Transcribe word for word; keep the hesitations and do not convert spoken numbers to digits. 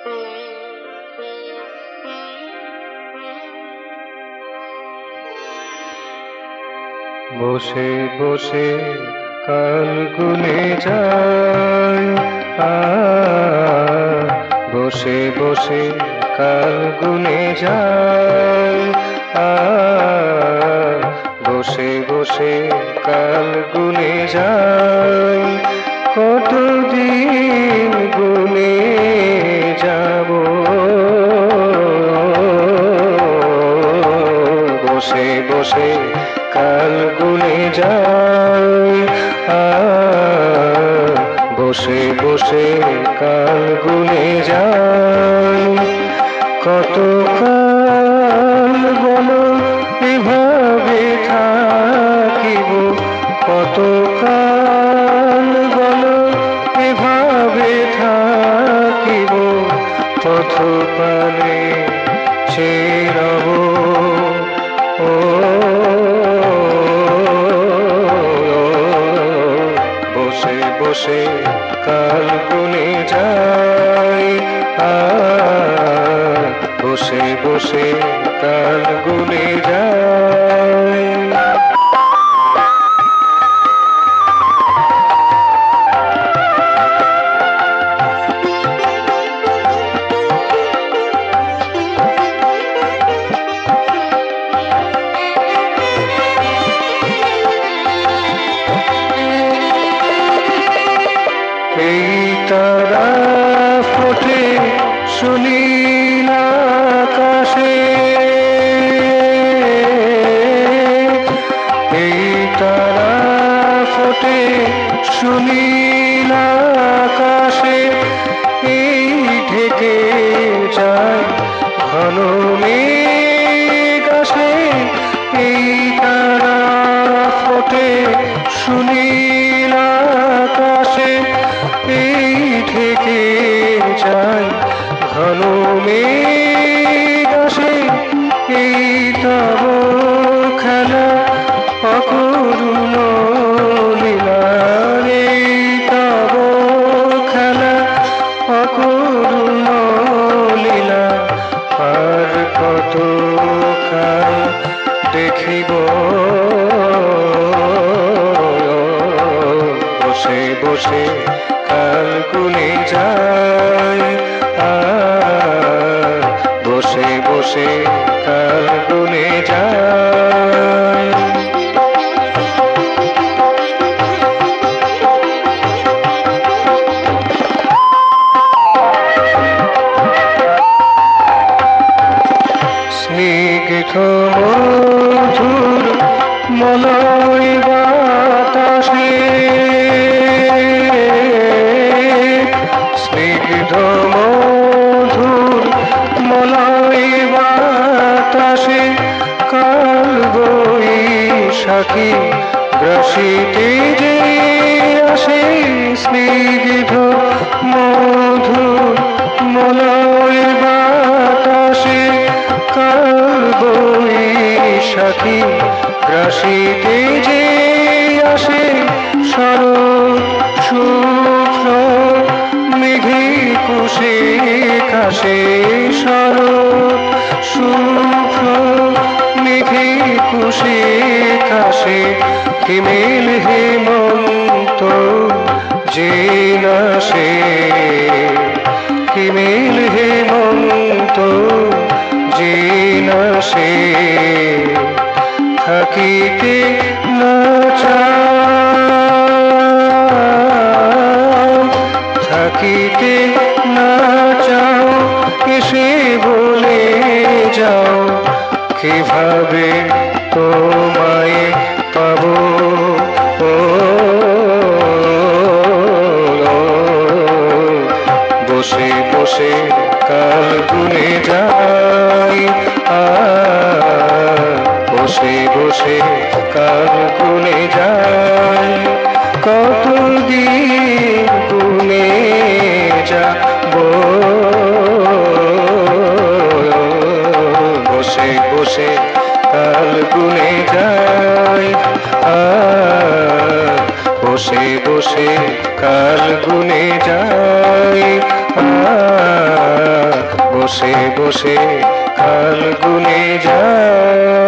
বসে বসে কাল গুনে যায়, আ বসে বসে কাল গুনে যায়, আ বসে বসে কাল গুনে যায়। কতদিন গুনে যাব, বসে বসে কাল গুনে যায়, আ বসে বসে কাল গুনে যায়। কত কাল বলো এভাবে থাকিব, কত কাল বলো এভাবে থাকিব, পথ পানে ছেড়ব, ও বসে বসে কাল গুনে যায়, আ বসে বসে কাল গুনে যায়। এই তারা ফোটে সুনীল আকাশে, এই তারা ফোটে সুনীল আকাশে, এই ঢেকে যায় ঘন মেঘ আসে। এই তারা ফোটে সুনীল আকাশে, এই ঢেকে যায় ঘন মেঘ আসে। এই তব খেলা অকরুণ লীলা, এই তব খেলা অকরুণ লীলা, আর কত কাল দেখিব, বসে বসে কাল গুনে যায়, আ বসে বসে কাল গুনে যায়। স্নিগ্ধ মধুর মলয় বাতাসে, স্নিগ্ধ মধুর মলয় বাতাসে, কাল বৈশাখী গ্রাসিতে যে আসে। স্নিগ্ধ মধুর মলয় বাতাসে, কাল বৈশাখী গ্রাসিতে যে আসে। শরৎ শুক্ল মেঘে কুশে কাশে, শরৎ শুক্ল মেঘে কুশে কাশে, হিমেল হেমন্ত যে নাশে, হিমেল হেমন্ত যে নাশে। থাকিতে না চাও, থাকিতে না চাও, এসে বলে যাও, কিভাবে তোমায় পাবো, ও বসে বসে কাল গুনে যায়, আ বসে বসে কাল গুনে যায়। কতদিন গুনে যাব, বসে বসে কাল গুনে যায়, আ বসে বসে কাল গুনে যায়, আ বসে বসে কাল গুনে যায়।